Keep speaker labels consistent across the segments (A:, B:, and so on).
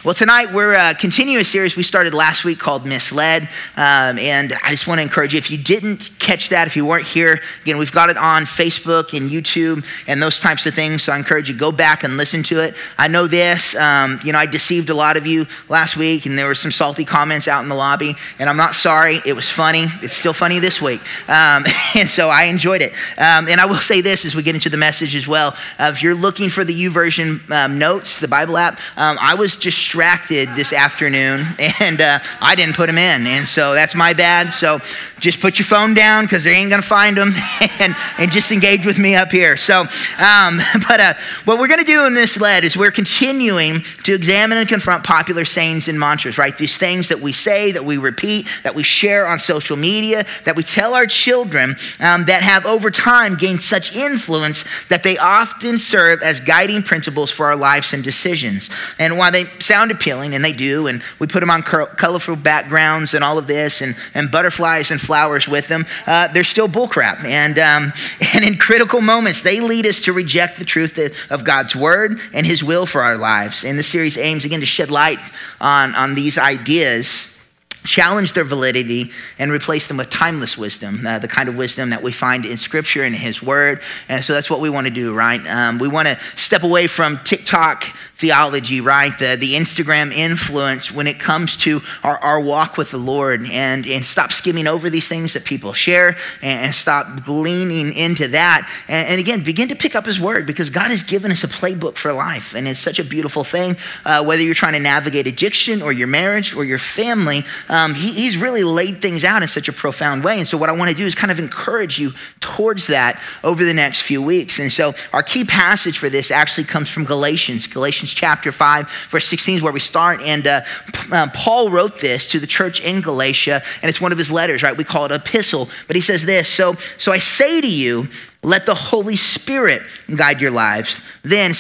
A: Well, tonight we're continuing a series we started last week called Misled. And I just want to encourage you, if you didn't catch that, if you weren't here, again, we've got it on Facebook and YouTube and those types of things. So I encourage you, go back and listen to it. I know this, I deceived a lot of you last week and there were some salty comments out in the lobby. And I'm not sorry. It was funny. It's still funny this week. And so I enjoyed it. And I will say this as we get into the message as well. If you're looking for the YouVersion notes, the Bible app, I was distracted this afternoon and I didn't put them in. And so that's my bad. So just put your phone down because they ain't going to find them and just engage with me up here. So, but what we're going to do in this lead is we're continuing to examine and confront popular sayings and mantras, right? These things that we say, that we repeat, that we share on social media, that we tell our children that have over time gained such influence that they often serve as guiding principles for our lives and decisions. And while they sound appealing, and they do, and we put them on colorful backgrounds and all of this, and butterflies and flowers with them, they're still bullcrap. And in critical moments, they lead us to reject the truth of God's word and his will for our lives. And the series aims, again, to shed light on these ideas, challenge their validity, and replace them with timeless wisdom, the kind of wisdom that we find in Scripture and his word. And so that's what we want to do, right? We want to step away from TikTok theology, right? The Instagram influence when it comes to our walk with the Lord, and stop skimming over these things that people share and stop leaning into that. And again, begin to pick up his word, because God has given us a playbook for life. And it's such a beautiful thing, whether you're trying to navigate addiction or your marriage or your family. He's really laid things out in such a profound way. And so what I want to do is kind of encourage you towards that over the next few weeks. And so our key passage for this actually comes from Galatians chapter 5, verse 16 is where we start. And Paul wrote this to the church in Galatia, and it's one of his letters, right? We call it epistle. But he says this, so I say to you, let the Holy Spirit guide your lives. Then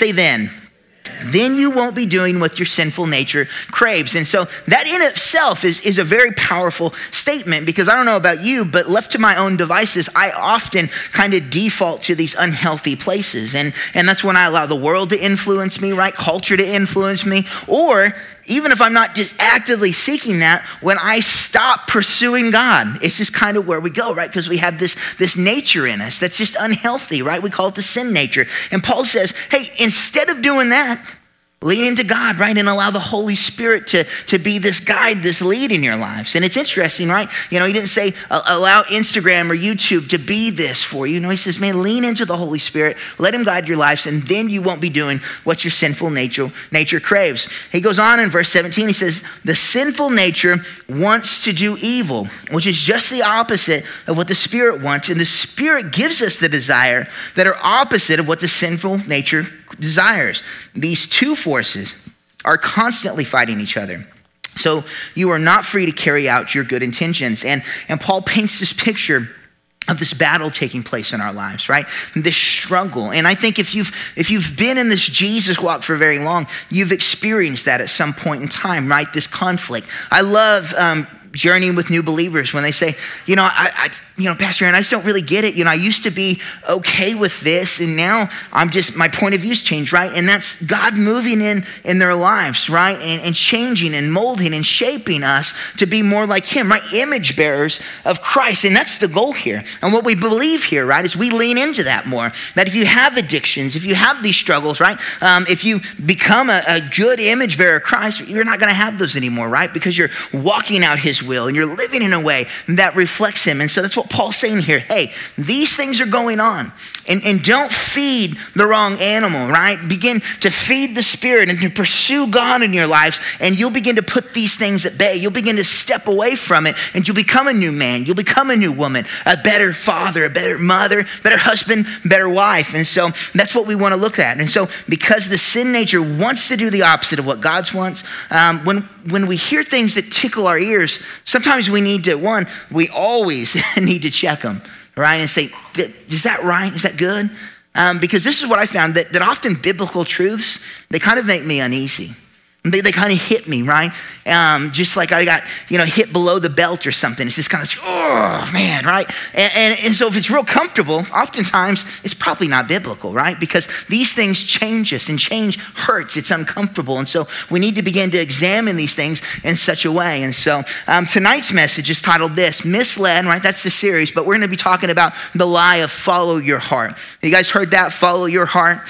A: you won't be doing what your sinful nature craves. And so that in itself is a very powerful statement, because I don't know about you, but left to my own devices, I often kind of default to these unhealthy places. And that's when I allow the world to influence me, right? Culture to influence me. Or even if I'm not just actively seeking that, when I stop pursuing God, it's just kind of where we go, right? Because we have this nature in us that's just unhealthy, right? We call it the sin nature. And Paul says, hey, instead of doing that, lean into God, right? And allow the Holy Spirit to be this guide, this lead in your lives. And it's interesting, right? He didn't say allow Instagram or YouTube to be this for you. No, he says, man, lean into the Holy Spirit, let him guide your lives, and then you won't be doing what your sinful nature craves. He goes on in verse 17, he says, the sinful nature wants to do evil, which is just the opposite of what the Spirit wants. And the Spirit gives us the desire that are opposite of what the sinful nature desires. These two forces are constantly fighting each other. So you are not free to carry out your good intentions. And Paul paints this picture of this battle taking place in our lives, right? This struggle. And I think if you've been in this Jesus walk for very long, you've experienced that at some point in time, right? This conflict. I love journeying with new believers when they say, Pastor Aaron, I just don't really get it. I used to be okay with this, and now my point of view's changed, right? And that's God moving in their lives, right? And changing and molding and shaping us to be more like him, right? Image bearers of Christ. And that's the goal here. And what we believe here, right, is we lean into that more. That if you have addictions, if you have these struggles, right? If you become a good image bearer of Christ, you're not going to have those anymore, right? Because you're walking out his will and you're living in a way that reflects him. And so that's what Paul's saying here. Hey, these things are going on, and don't feed the wrong animal, right? Begin to feed the Spirit and to pursue God in your lives, and you'll begin to put these things at bay. You'll begin to step away from it, and you'll become a new man. You'll become a new woman, a better father, a better mother, better husband, better wife. And so that's what we want to look at. And so because the sin nature wants to do the opposite of what God wants, when we hear things that tickle our ears, sometimes we always need to check them, right? And say, is that right? Is that good? Because this is what I found, that often biblical truths, they kind of make me uneasy. They kind of hit me, right? Just like I got, hit below the belt or something. It's just kind of, oh man, right? And so if it's real comfortable, oftentimes it's probably not biblical, right? Because these things change us, and change hurts. It's uncomfortable. And so we need to begin to examine these things in such a way. And so tonight's message is titled this, Misled, right? That's the series, but we're going to be talking about the lie of follow your heart. You guys heard that? Follow your heart.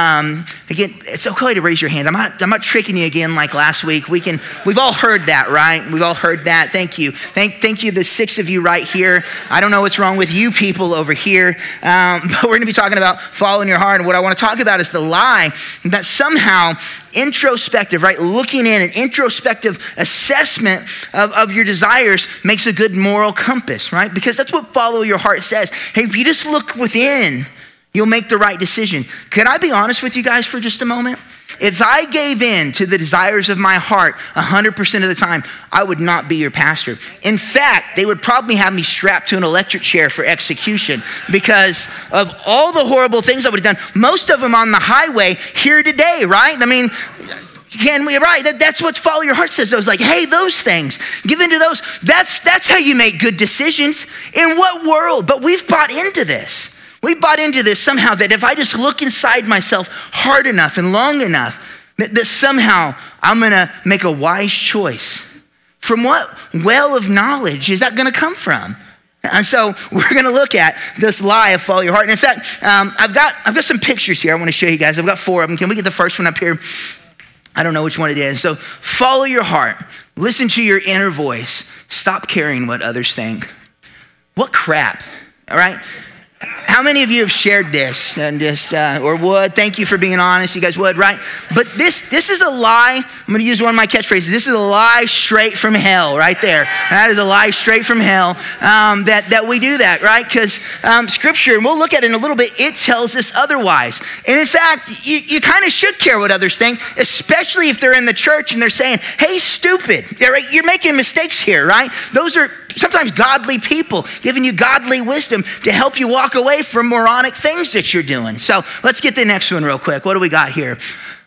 A: Again, it's okay to raise your hand. I'm not tricking you again like last week. We've all heard that, right? We've all heard that. Thank you. Thank you, the 6 of you right here. I don't know what's wrong with you people over here, but we're going to be talking about following your heart. And what I want to talk about is the lie that somehow introspective, right? Looking in an introspective assessment of your desires makes a good moral compass, right? Because that's what follow your heart says. Hey, if you just look within, you'll make the right decision. Can I be honest with you guys for just a moment? If I gave in to the desires of my heart 100% of the time, I would not be your pastor. In fact, they would probably have me strapped to an electric chair for execution because of all the horrible things I would have done. Most of them on the highway here today, right? I mean, right? That's what follow your heart says. I was like, hey, those things, give into those. That's how you make good decisions. In what world? But we've bought into this. We bought into this somehow that if I just look inside myself hard enough and long enough, that somehow I'm gonna make a wise choice. From what well of knowledge is that gonna come from? And so we're gonna look at this lie of follow your heart. And in fact, I've got some pictures here I wanna show you guys. I've got 4 of them. Can we get the first one up here? I don't know which one it is. So follow your heart. Listen to your inner voice. Stop caring what others think. What crap, all right? How many of you have shared this and just, or would? Thank you for being honest. You guys would, right? But this is a lie. I'm going to use one of my catchphrases. This is a lie straight from hell right there. That is a lie straight from hell that we do that, right? Because scripture, and we'll look at it in a little bit, it tells us otherwise. And in fact, you kind of should care what others think, especially if they're in the church and they're saying, hey, stupid, you're making mistakes here, right? Those are sometimes godly people giving you godly wisdom to help you walk away from moronic things that you're doing. So let's get the next one real quick. What do we got here?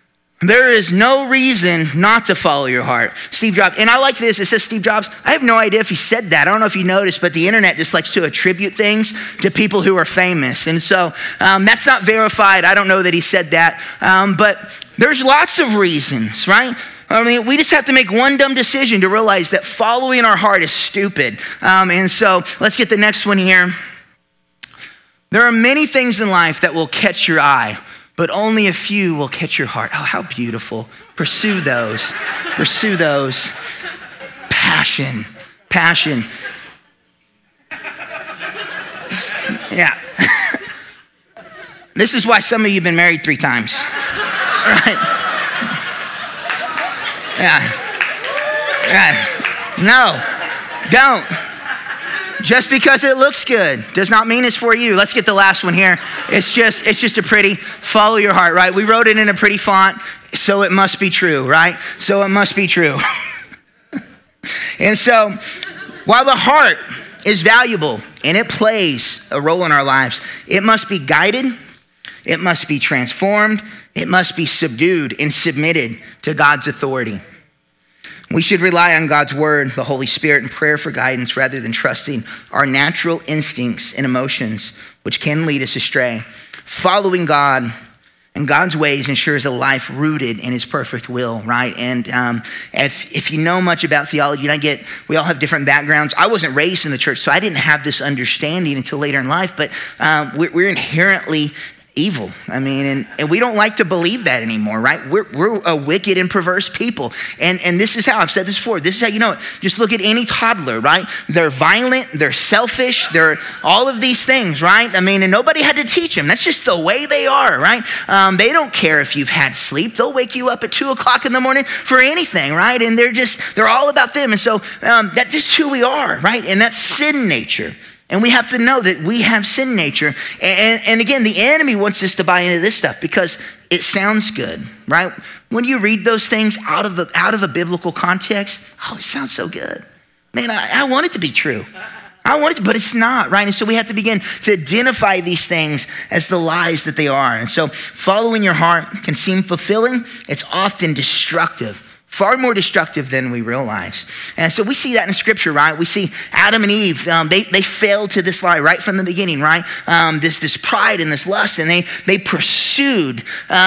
A: There is no reason not to follow your heart. Steve Jobs, and I like this. It says Steve Jobs. I have no idea if he said that. I don't know if you noticed, but the internet just likes to attribute things to people who are famous. And so that's not verified. I don't know that he said that. But there's lots of reasons, right? I mean, we just have to make one dumb decision to realize that following our heart is stupid. And so let's get the next one here. There are many things in life that will catch your eye, but only a few will catch your heart. Oh, how beautiful. Pursue those. Pursue those. Passion. Yeah. This is why some of you have been married 3 times. All right. Yeah. No, don't. Just because it looks good does not mean it's for you. Let's get the last one here. It's just a pretty, follow your heart, right? We wrote it in a pretty font, so it must be true, right? So it must be true. And so while the heart is valuable and it plays a role in our lives, it must be guided, it must be transformed, it must be subdued and submitted to God's authority. We should rely on God's word, the Holy Spirit, and prayer for guidance rather than trusting our natural instincts and emotions, which can lead us astray. Following God and God's ways ensures a life rooted in his perfect will, right? And if you know much about theology, and we all have different backgrounds. I wasn't raised in the church, so I didn't have this understanding until later in life, but we're inherently evil. I mean, and we don't like to believe that anymore, right? We're a wicked and perverse people. And this is how, I've said this before, this is how you know it. Just look at any toddler, right? They're violent, they're selfish, they're all of these things, right? I mean, and nobody had to teach them. That's just the way they are, right? They don't care if you've had sleep. They'll wake you up at 2:00 in the morning for anything, right? And they're all about them. And so that's just who we are, right? And that's sin nature. And we have to know that we have sin nature. And again, the enemy wants us to buy into this stuff because it sounds good, right? When you read those things out of a biblical context, oh, it sounds so good. Man, I want it to be true. I want it to, but it's not, right? And so we have to begin to identify these things as the lies that they are. And so following your heart can seem fulfilling. It's often destructive. far more destructive than we realize. And so we see that in scripture, right? We see Adam and Eve, they failed to this lie right from the beginning, right? This pride and this lust, and they pursued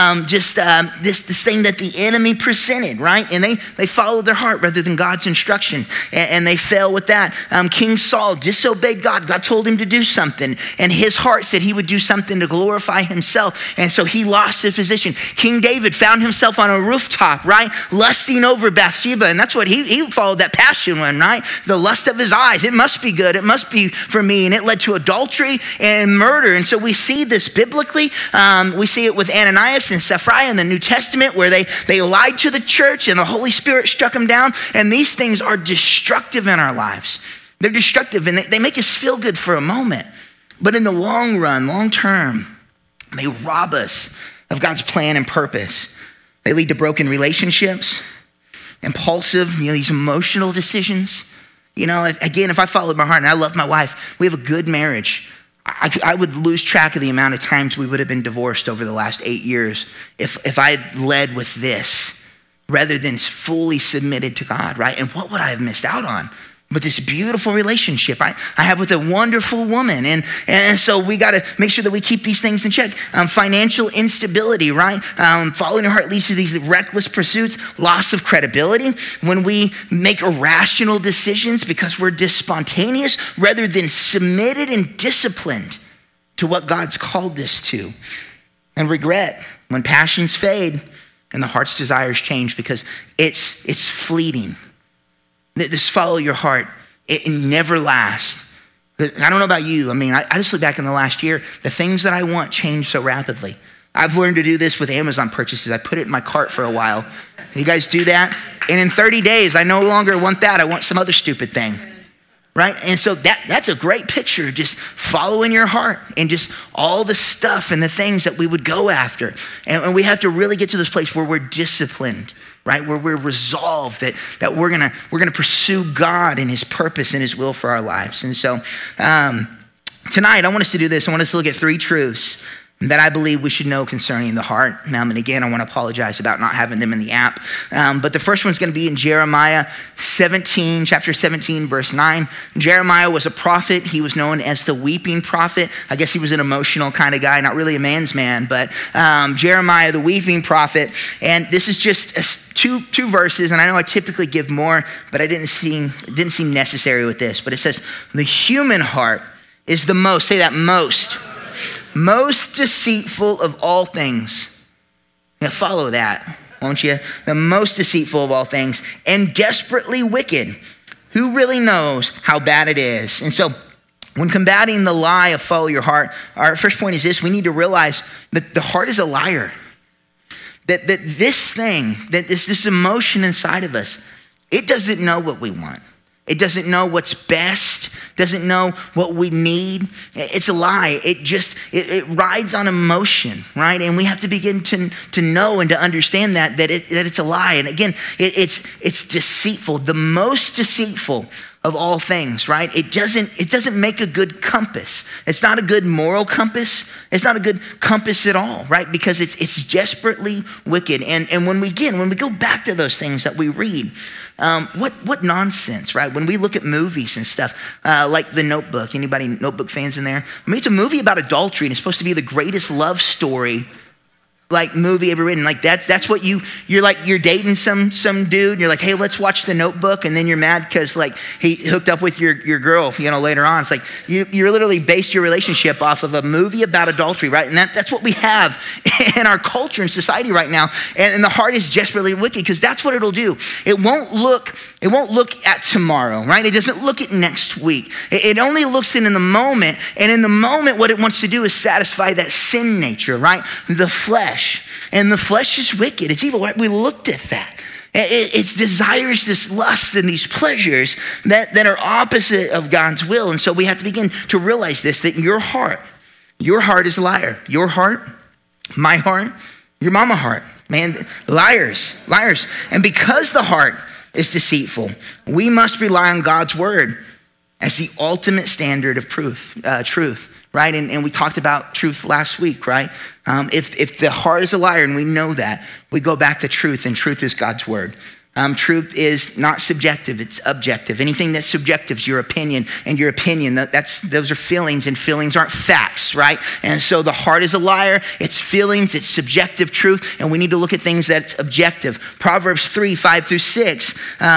A: this thing that the enemy presented, right? And they followed their heart rather than God's instruction, and they fail with that. King Saul disobeyed God. God told him to do something, and his heart said he would do something to glorify himself, and so he lost his position. King David found himself on a rooftop, right? Lusting over Bathsheba, and that's what he followed, that passion one, right? The lust of his eyes. It must be good. It must be for me, and it led to adultery and murder. And so we see this biblically. We see it with Ananias and Sapphira in the New Testament, where they lied to the church and the Holy Spirit struck them down. And these things are destructive in our lives. They're destructive, and they make us feel good for a moment. But in the long run, long term, they rob us of God's plan and purpose. They lead to broken relationships, impulsive, these emotional decisions. Again, if I followed my heart and I love my wife, we have a good marriage, I would lose track of the amount of times we would have been divorced over the last 8 years if I had led with this rather than fully submitted to God, right? And what would I have missed out on? But this beautiful relationship I have with a wonderful woman. And so we got to make sure that we keep these things in check. Financial instability, right? Following your heart leads to these reckless pursuits, loss of credibility. When we make irrational decisions because we're spontaneous rather than submitted and disciplined to what God's called us to. And regret, when passions fade and the heart's desires change because it's fleeting. This follow your heart. It never lasts. I don't know about you. I just look back in the last year, the things that I want change so rapidly. I've learned to do this with Amazon purchases. I put it in my cart for a while. You guys do that? And in 30 days, I no longer want that. I want some other stupid thing, right? And so that's a great picture, just following your heart and just all the stuff and the things that we would go after. And we have to really get to this place where we're disciplined, right? Where we're resolved that we're gonna pursue God and his purpose and his will for our lives. And so tonight I want us to do this. I want us to look at 3 truths that I believe we should know concerning the heart. And again, I want to apologize about not having them in the app. But the first one's going to be in Jeremiah 17, chapter 17, verse 9. Jeremiah was a prophet. He was known as the weeping prophet. I guess he was an emotional kind of guy, not really a man's man, but Jeremiah, the weeping prophet. And this is just two verses, and I know I typically give more, but it didn't seem necessary with this. But it says, the human heart is the most, say that, most deceitful of all things. Now follow that, won't you? The most deceitful of all things and desperately wicked. Who really knows how bad it is? And so when combating the lie of follow your heart, our first point is this: we need to realize that the heart is a liar. That this thing, that this emotion inside of us, it doesn't know what we want. It doesn't know what's best, doesn't know what we need. It's a lie. It rides on emotion, right? And we have to begin to know and to understand that it's a lie. And again, it's deceitful, the most deceitful of all things, right? It doesn't make a good compass. It's not a good moral compass. It's not a good compass at all, right? Because it's desperately wicked. And when we go back to those things that we read, what nonsense, right? When we look at movies and stuff, like The Notebook, anybody Notebook fans in there? It's a movie about adultery, and it's supposed to be the greatest love story movie ever written. That's what you're dating some dude, and you're like, hey, let's watch The Notebook, and then you're mad because he hooked up with your girl, later on. It's like you're literally based your relationship off of a movie about adultery, right? And that's what we have in our culture and society right now. And the heart is desperately wicked because that's what it'll do. It won't look at tomorrow, right? It doesn't look at next week. It only looks in the moment, and in the moment, what it wants to do is satisfy that sin nature, right? The flesh. And the flesh is wicked. It's evil, right? We looked at that. It desires this lust and these pleasures that are opposite of God's will. And so we have to begin to realize this, that your heart is a liar. Your heart, my heart, your mama heart, man, liars. And because the heart is deceitful, we must rely on God's word as the ultimate standard of truth. Right? And we talked about truth last week, right? If the heart is a liar and we know that, we go back to truth, and truth is God's word. Truth is not subjective, it's objective. Anything that's subjective is your opinion, and your opinion, those are feelings, and feelings aren't facts, right? And so the heart is a liar, it's feelings, it's subjective truth, and we need to look at things that's objective. Proverbs 3:5-6,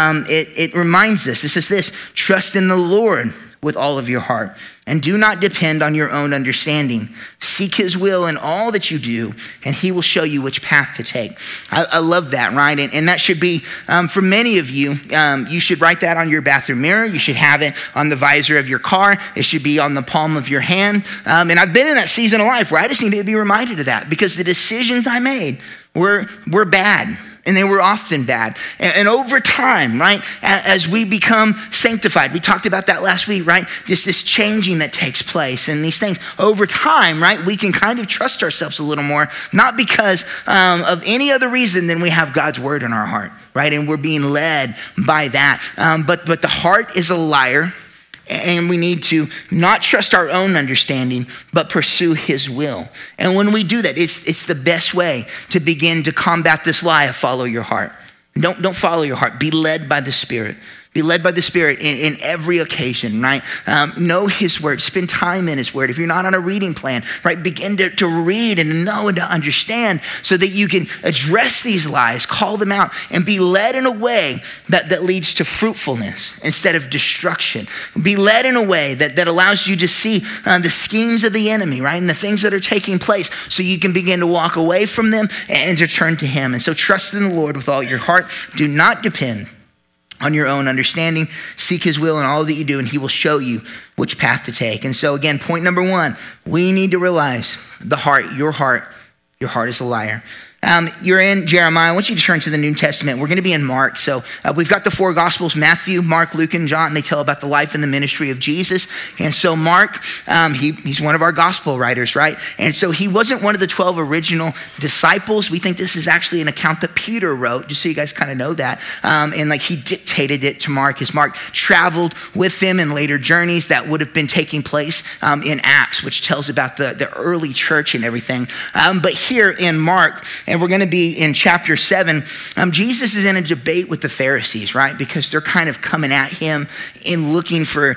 A: it reminds us, it says this, trust in the Lord with all of your heart, and do not depend on your own understanding. Seek his will in all that you do, and he will show you which path to take. I love that, right? And that should be, for many of you, you should write that on your bathroom mirror. You should have it on the visor of your car. It should be on the palm of your hand. And I've been in that season of life where I just need to be reminded of that, because the decisions I made were bad. And they were often bad. And over time, right, as we become sanctified, we talked about that last week, right? Just this changing that takes place and these things. Over time, right, we can kind of trust ourselves a little more, not because of any other reason than we have God's word in our heart, right? And we're being led by that. But the heart is a liar. And we need to not trust our own understanding, but pursue his will. And when we do that, it's the best way to begin to combat this lie of follow your heart. Don't follow your heart. Be led by the Spirit. Be led by the Spirit in every occasion, right? Know his word. Spend time in his word. If you're not on a reading plan, right, begin to read and know and to understand so that you can address these lies, call them out, and be led in a way that leads to fruitfulness instead of destruction. Be led in a way that allows you to see the schemes of the enemy, right, and the things that are taking place so you can begin to walk away from them and to turn to him. And so trust in the Lord with all your heart. Do not depend on your own understanding. Seek his will in all that you do, and he will show you which path to take. And so again, point number one, we need to realize the heart, your heart is a liar. You're in Jeremiah. I want you to turn to the New Testament. We're going to be in Mark. So we've got the four Gospels, Matthew, Mark, Luke, and John. They tell about the life and the ministry of Jesus. And so Mark, he's one of our gospel writers, right? And so he wasn't one of the 12 original disciples. We think this is actually an account that Peter wrote, just so you guys kind of know that. And like he dictated it to Mark as Mark traveled with him in later journeys that would have been taking place in Acts, which tells about the early church and everything. But here in Mark, and we're going to be in chapter 7. Jesus is in a debate with the Pharisees, right? Because they're kind of coming at him and looking for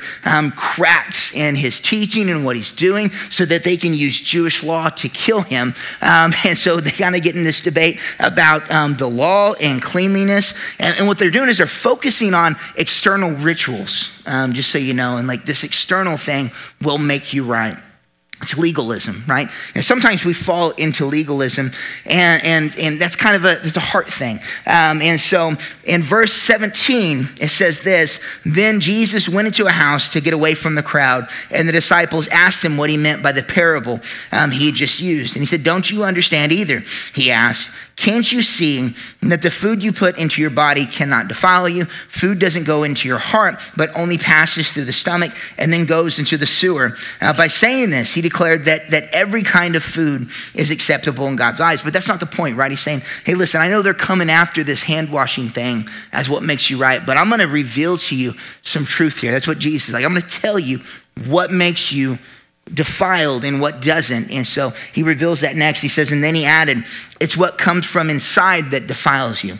A: cracks in his teaching and what he's doing so that they can use Jewish law to kill him. And so they kind of get in this debate about the law and cleanliness. And what they're doing is they're focusing on external rituals, just so you know. And like this external thing will make you right. It's legalism, right? And sometimes we fall into legalism, and that's kind of it's a heart thing. And so in verse 17, it says this, then Jesus went into a house to get away from the crowd, and the disciples asked him what he meant by the parable he had just used. And he said, don't you understand either? He asked. Can't you see that the food you put into your body cannot defile you? Food doesn't go into your heart, but only passes through the stomach and then goes into the sewer. By saying this, he declared that every kind of food is acceptable in God's eyes. But that's not the point, right? He's saying, hey, listen, I know they're coming after this hand washing thing as what makes you right, but I'm going to reveal to you some truth here. That's what Jesus is like. I'm going to tell you what makes you defiled and what doesn't. And so he reveals that next. He says, and then he added, it's what comes from inside that defiles you.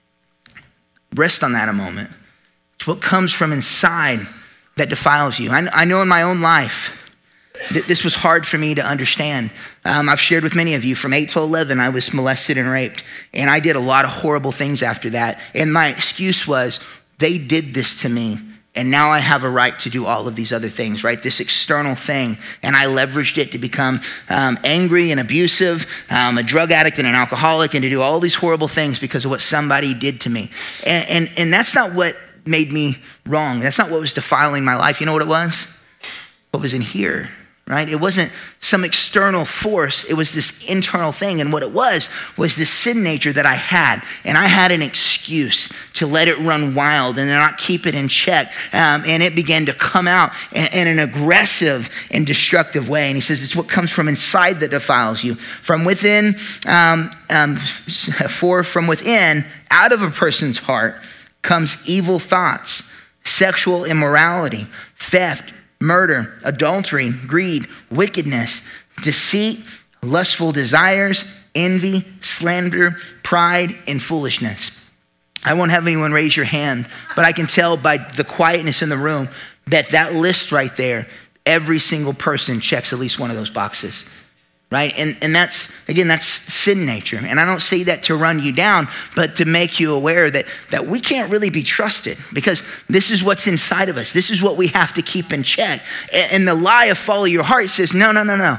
A: Rest on that a moment. It's what comes from inside that defiles you. I know in my own life that this was hard for me to understand. I've shared with many of you from 8 to 11, I was molested and raped. And I did a lot of horrible things after that. And my excuse was, they did this to me. And now I have a right to do all of these other things, right? This external thing. And I leveraged it to become angry and abusive, a drug addict and an alcoholic, and to do all these horrible things because of what somebody did to me. And that's not what made me wrong. That's not what was defiling my life. You know what it was? What was in here, right? It wasn't some external force. It was this internal thing. And what it was this sin nature that I had. And I had an excuse to let it run wild and not keep it in check. And it began to come out in an aggressive and destructive way. And he says, it's what comes from inside that defiles you. From within, for from within, out of a person's heart comes evil thoughts, sexual immorality, theft, murder, adultery, greed, wickedness, deceit, lustful desires, envy, slander, pride, and foolishness. I won't have anyone raise your hand, but I can tell by the quietness in the room that list right there, every single person checks at least one of those boxes, right? And that's, again, that's sin nature. And I don't say that to run you down, but to make you aware that we can't really be trusted because this is what's inside of us. This is what we have to keep in check. And the lie of follow your heart says, no.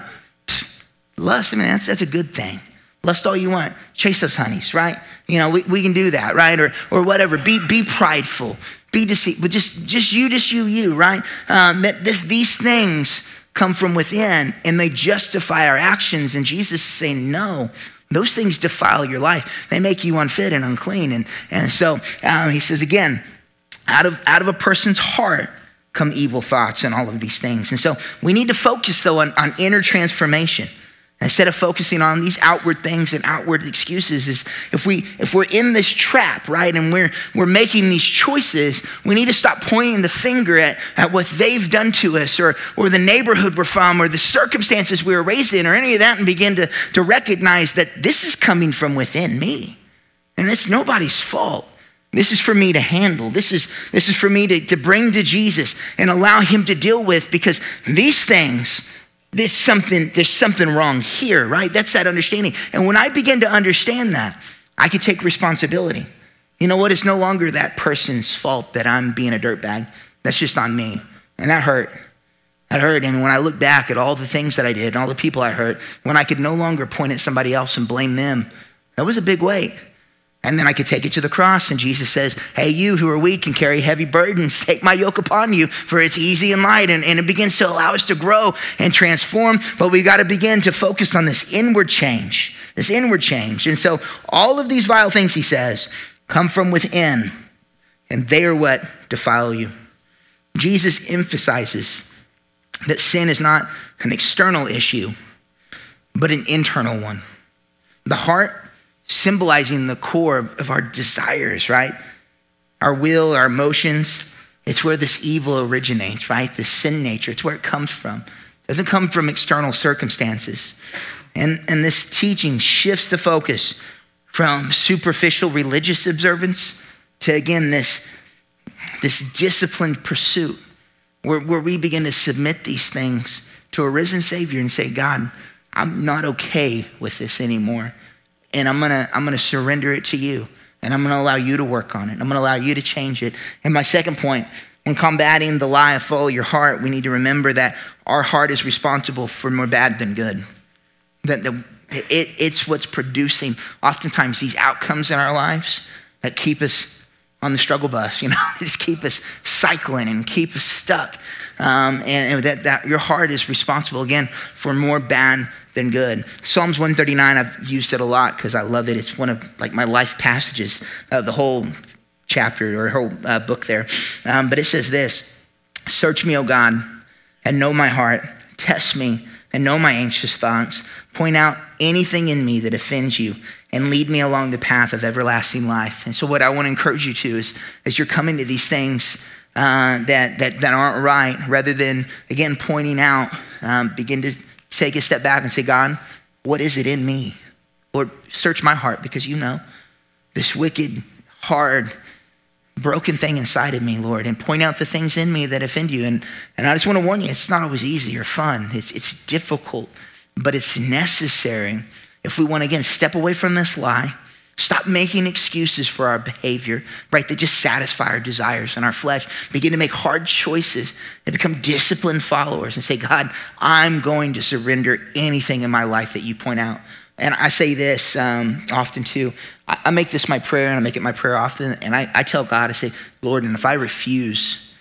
A: Lust, I mean, that's a good thing. Lust all you want. Chase those honeys, right? We can do that, right? Or whatever. Be prideful. Be deceitful. Just you, right? These things come from within and they justify our actions. And Jesus is saying, no, those things defile your life. They make you unfit and unclean. And so he says again, out of a person's heart come evil thoughts and all of these things. And so we need to focus though on inner transformation. Instead of focusing on these outward things and outward excuses, is if we're in this trap, right, and we're making these choices, we need to stop pointing the finger at what they've done to us or the neighborhood we're from or the circumstances we were raised in or any of that and begin to recognize that this is coming from within me. And it's nobody's fault. This is for me to handle. This is for me to bring to Jesus and allow him to deal with because these things, there's something wrong here, right? That's that understanding. And when I begin to understand that, I can take responsibility. You know what? It's no longer that person's fault that I'm being a dirtbag. That's just on me. And that hurt. That hurt. And when I look back at all the things that I did and all the people I hurt, when I could no longer point at somebody else and blame them, that was a big weight. And then I could take it to the cross and Jesus says, hey, you who are weak and carry heavy burdens, take my yoke upon you for it's easy and light. And it begins to allow us to grow and transform. But we got to begin to focus on this inward change. And so all of these vile things, he says, come from within and they are what defile you. Jesus emphasizes that sin is not an external issue, but an internal one. The heart symbolizing the core of our desires, right? Our will, our emotions. It's where this evil originates, right? The sin nature, it's where it comes from. It doesn't come from external circumstances. And this teaching shifts the focus from superficial religious observance to, again, this disciplined pursuit where we begin to submit these things to a risen Savior and say, God, I'm not okay with this anymore. And I'm gonna surrender it to you. And I'm gonna allow you to work on it. I'm gonna allow you to change it. And my second point, when combating the lie of follow your heart, we need to remember that our heart is responsible for more bad than good. It's what's producing oftentimes these outcomes in our lives that keep us on the struggle bus, just keep us cycling and keep us stuck. And that your heart is responsible, again, for more bad than good. Psalms 139, I've used it a lot because I love it. It's one of my life passages of the whole chapter or whole book there. But it says this, search me, O God, and know my heart. Test me and know my anxious thoughts. Point out anything in me that offends you and lead me along the path of everlasting life. And so what I want to encourage you to is as you're coming to these things that aren't right, rather than, again, pointing out, begin to take a step back and say, God, what is it in me? Lord, search my heart because you know this wicked, hard, broken thing inside of me, Lord, and point out the things in me that offend you. And I just want to warn you, it's not always easy or fun. It's difficult, but it's necessary if we want to, again, step away from this lie, stop making excuses for our behavior, right, that just satisfy our desires and our flesh, begin to make hard choices and become disciplined followers and say, God, I'm going to surrender anything in my life that you point out. And I say this often too. I make this my prayer, and I make it my prayer often. And I tell God, I say, Lord, and if I refuse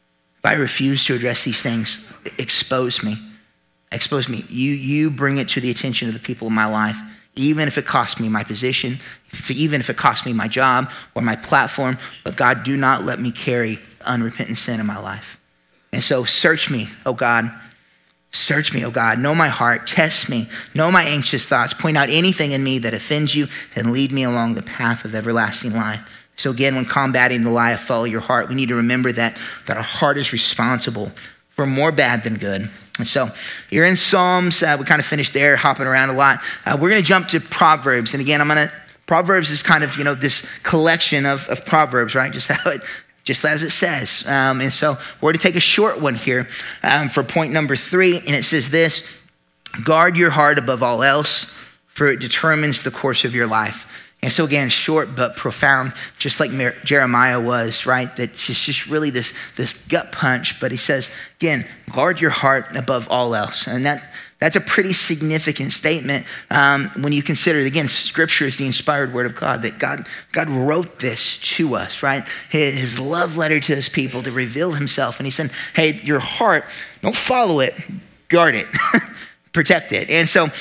A: to address these things, expose me. Expose me. You bring it to the attention of the people in my life, even if it costs me my position, even if it costs me my job or my platform. But God, do not let me carry unrepentant sin in my life. And so search me, oh God. Search me, oh God, know my heart, test me, know my anxious thoughts, point out anything in me that offends you and lead me along the path of everlasting life. So again, when combating the lie of follow your heart, we need to remember that our heart is responsible for more bad than good. And so you're in Psalms, we kind of finished there, hopping around a lot. We're gonna jump to Proverbs. And again, I'm gonna Proverbs is kind of, this collection of Proverbs, right? Just as it says. And so we're to take a short one here for point number 3. And it says this: guard your heart above all else, for it determines the course of your life. And so again, short but profound, just like Jeremiah was, right? That's just really this gut punch. But he says, again, guard your heart above all else. And that's a pretty significant statement when you consider, again, Scripture is the inspired word of God, that God wrote this to us, right? His love letter to his people to reveal himself. And he said, hey, your heart, don't follow it, guard it, protect it. And so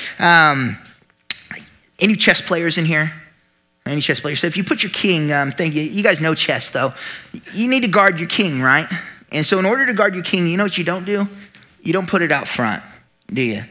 A: any chess players in here? Any chess players? So if you put your king, you guys know chess though, you need to guard your king, right? And so in order to guard your king, you know what you don't do? You don't put it out front, do you?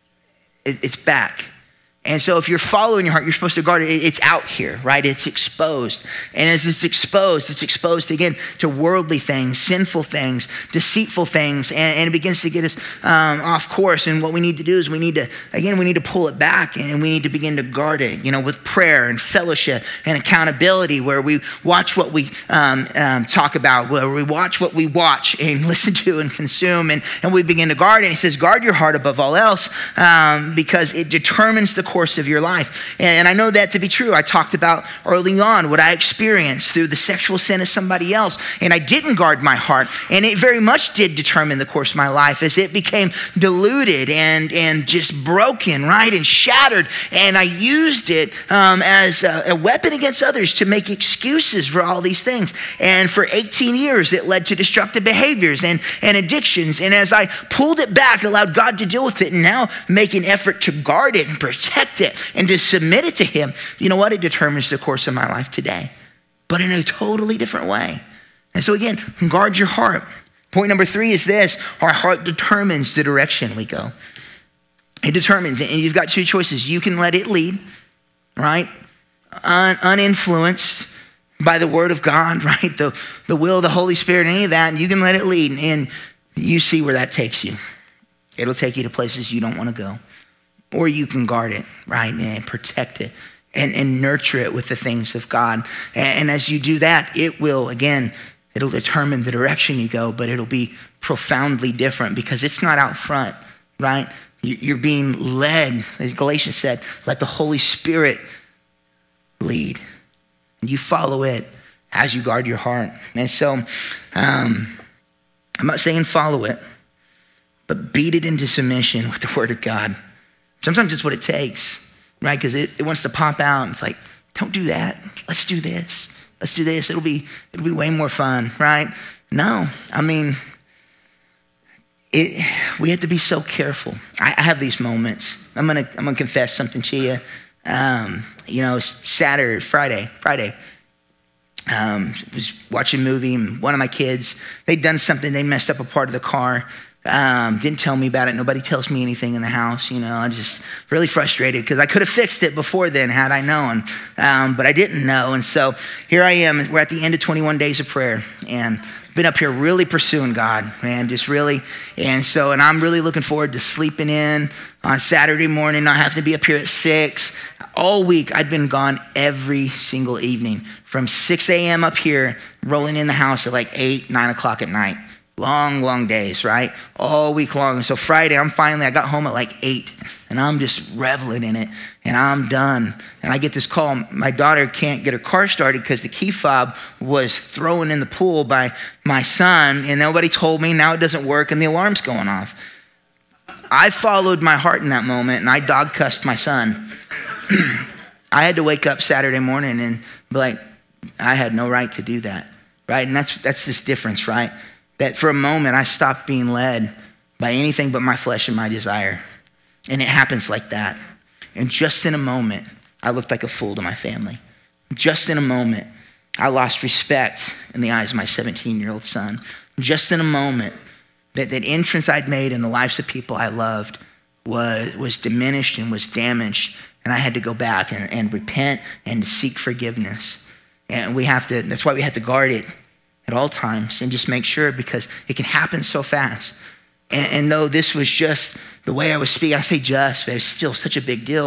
A: It's back. And so if you're following your heart, you're supposed to guard it. It's out here, right? It's exposed. And as it's exposed again to worldly things, sinful things, deceitful things, and it begins to get us off course. And what we need to do is we need to pull it back, and we need to begin to guard it, with prayer and fellowship and accountability, where we watch what we talk about, where we watch what we watch and listen to and consume, and we begin to guard it. And he says, guard your heart above all else, because it determines the course of your life. And I know that to be true. I talked about early on what I experienced through the sexual sin of somebody else, and I didn't guard my heart, and it very much did determine the course of my life as it became diluted and just broken, right, and shattered, and I used it as a weapon against others to make excuses for all these things. And for 18 years it led to destructive behaviors and addictions, and as I pulled it back, allowed God to deal with it, and now make an effort to guard it and protect it and to submit it to him, you know what? It determines the course of my life today, but in a totally different way. And so again, guard your heart. Point number 3 is this: our heart determines the direction we go. It determines it, and you've got 2 choices. You can let it lead, right? Uninfluenced by the word of God, right? The will of the Holy Spirit, any of that, and you can let it lead, and you see where that takes you. It'll take you to places you don't want to go. Or you can guard it, right, and protect it and nurture it with the things of God. And as you do that, it'll determine the direction you go, but it'll be profoundly different because it's not out front, right? You're being led, as Galatians said, let the Holy Spirit lead. And you follow it as you guard your heart. And so I'm not saying follow it, but beat it into submission with the word of God. Sometimes it's what it takes, right? Because it wants to pop out and it's like, don't do that. Let's do this. Let's do this. It'll be way more fun, right? No, I mean, we have to be so careful. I have these moments. I'm gonna confess something to you. Friday. Was watching a movie, and one of my kids, they'd done something. They messed up a part of the car. Didn't tell me about it. Nobody tells me anything in the house. I'm just really frustrated because I could have fixed it before then had I known, but I didn't know. And so here I am. We're at the end of 21 days of prayer, and been up here really pursuing God, man, just really. And I'm really looking forward to sleeping in on Saturday morning, not having to be up here at 6. All week, I'd been gone every single evening from 6 a.m. up here, rolling in the house at like 8, 9 o'clock at night. Long days, right? All week long. And so Friday, I got home at like 8, and I'm just reveling in it, and I'm done. And I get this call. My daughter can't get her car started because the key fob was thrown in the pool by my son, and nobody told me. Now it doesn't work, and the alarm's going off. I followed my heart in that moment, and I dog cussed my son. I had to wake up Saturday morning and be like, I had no right to do that, right? And that's this difference, right? That for a moment, I stopped being led by anything but my flesh and my desire. And it happens like that. And just in a moment, I looked like a fool to my family. Just in a moment, I lost respect in the eyes of my 17-year-old son. Just in a moment, that entrance I'd made in the lives of people I loved was diminished and was damaged. And I had to go back and repent and seek forgiveness. And that's why we have to guard it at all times and just make sure, because it can happen so fast. And though this was just the way I was speaking, I say just, but it's still such a big deal.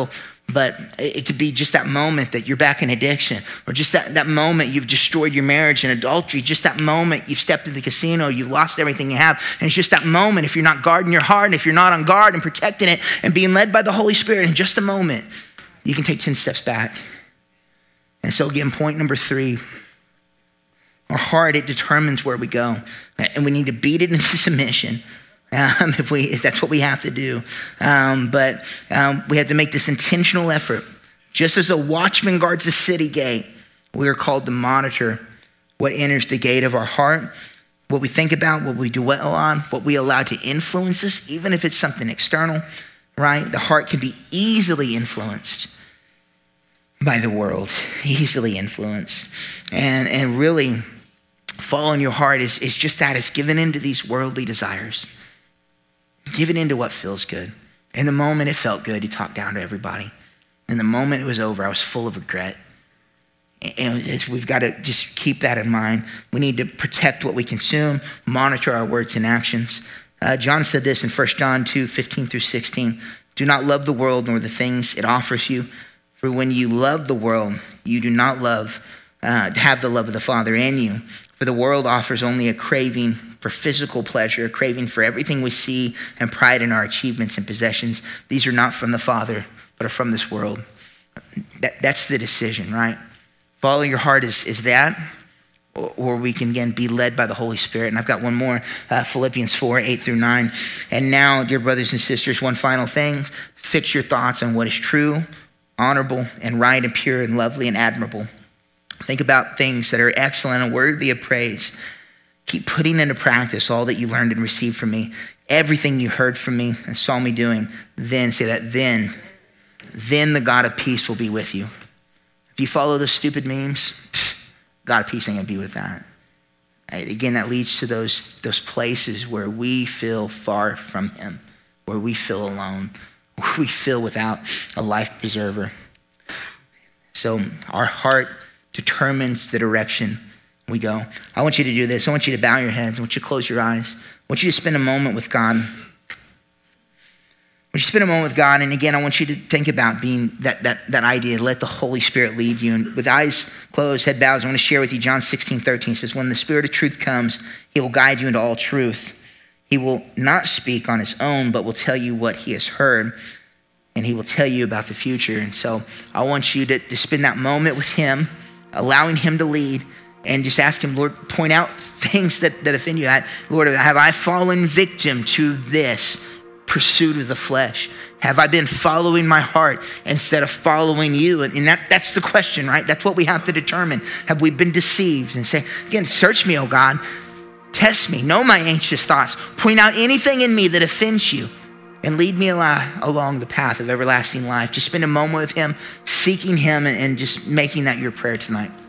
A: But it could be just that moment that you're back in addiction, or just that moment you've destroyed your marriage and adultery, just that moment you've stepped in the casino, you've lost everything you have. And it's just that moment, if you're not guarding your heart, and if you're not on guard and protecting it and being led by the Holy Spirit, in just a moment, you can take 10 steps back. And so again, point number 3, our heart, it determines where we go. And we need to beat it into submission. If that's what we have to do. But we have to make this intentional effort. Just as a watchman guards the city gate, we are called to monitor what enters the gate of our heart, what we think about, what we dwell on, what we allow to influence us, even if it's something external, right? The heart can be easily influenced by the world, easily influenced. And really, following your heart is just that. It's giving into these worldly desires. Giving into what feels good. In the moment it felt good, you talked down to everybody. In the moment it was over, I was full of regret. And we've got to just keep that in mind. We need to protect what we consume, monitor our words and actions. John said this in 1 John 2:15-16. Do not love the world nor the things it offers you. For when you love the world, you do not have the love of the Father in you. For the world offers only a craving for physical pleasure, a craving for everything we see, and pride in our achievements and possessions. These are not from the Father, but are from this world. That's the decision, right? Follow your heart is that, or we can, again, be led by the Holy Spirit. And I've got one more, Philippians 4:8-9. And now, dear brothers and sisters, one final thing. Fix your thoughts on what is true, honorable, and right, and pure, and lovely, and admirable. Think about things that are excellent and worthy of praise. Keep putting into practice all that you learned and received from me, everything you heard from me and saw me doing. Then the God of peace will be with you. If you follow those stupid memes, God of peace ain't gonna be with that. Again, that leads to those places where we feel far from him, where we feel alone, where we feel without a life preserver. So our heart determines the direction we go. I want you to do this. I want you to bow your heads. I want you to close your eyes. I want you to spend a moment with God. I want you to spend a moment with God. And again, I want you to think about being that idea. Let the Holy Spirit lead you. And with eyes closed, head bowed, I want to share with you John 16:13 says, when the Spirit of truth comes, he will guide you into all truth. He will not speak on his own, but will tell you what he has heard. And he will tell you about the future. And so I want you to spend that moment with him, allowing him to lead, and just ask him, Lord, point out things that offend you. Lord, have I fallen victim to this pursuit of the flesh? Have I been following my heart instead of following you? And that's the question, right? That's what we have to determine. Have we been deceived? And say, again, search me, oh God. Test me. Know my anxious thoughts. Point out anything in me that offends you. And lead me along the path of everlasting life. Just spend a moment with him, seeking him, and just making that your prayer tonight.